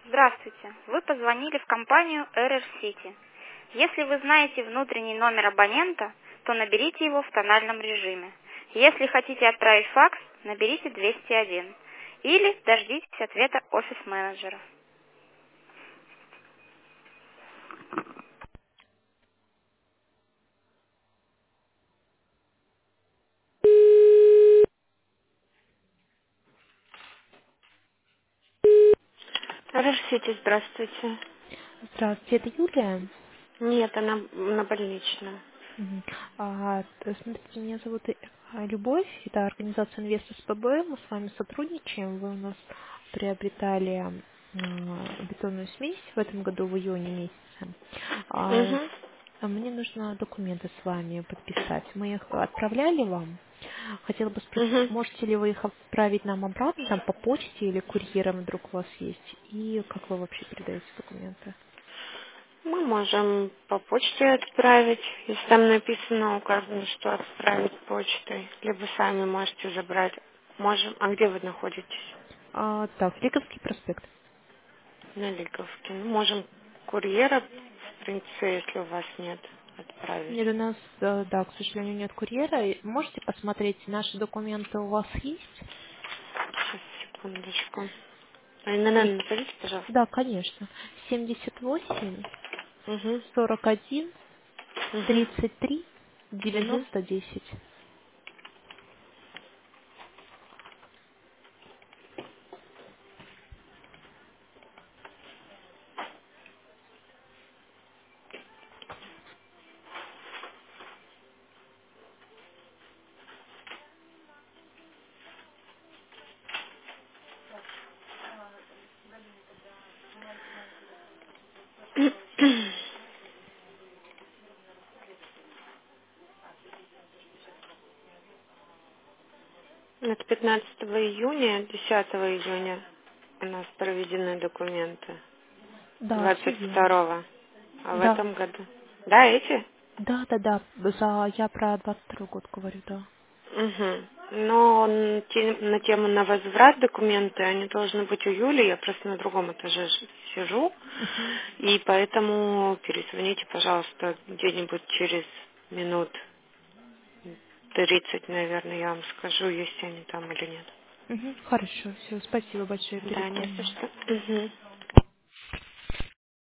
Здравствуйте. Вы позвонили в компанию Error City. Если вы знаете внутренний номер абонента, то наберите его в тональном режиме. Если хотите отправить факс, наберите 201. Или дождитесь ответа офис-менеджера. Разрешите, здравствуйте. Здравствуйте, это Юлия. Нет, она на больничном. Мгм. Смотрите, меня зовут Любовь, это организация Инвестор СПБ, мы с вами сотрудничаем, вы у нас приобретали бетонную смесь в этом году в июне месяце. А, Угу. Мне нужно документы с вами подписать. Мы их отправляли вам. Хотела бы спросить, Угу. можете ли вы их отправить нам обратно, там по почте или курьером вдруг у вас есть? И как вы вообще передаете документы? Мы можем по почте отправить, если там написано, указано, что отправить почтой. Либо сами можете забрать. Можем. А где вы находитесь? Так, Лиговский проспект. На Лиговке. Ну, можем курьера, в принципе, если у вас нет, отправить. Нет, у нас, да, к сожалению, нет курьера. Можете посмотреть, наши документы у вас есть? Сейчас, секундочку. И- Назовите, пожалуйста. Да, конечно. 78, Угу. 41, Угу. 33, Угу. 90, 10. Это 15 июня, 10 июня у нас проведены документы. Да, все верно. 22-го. А в Да, этом году? Да, эти? да. Я про 22 год говорю, да. Угу. Но на тему на возврат документы, они должны быть у Юли, я просто на другом этаже сижу, Мгм. и поэтому перезвоните, пожалуйста, где-нибудь через минут 30, наверное, я вам скажу, есть они там или нет. Хорошо, все, спасибо большое, Да, не за перезвоню. что. Угу.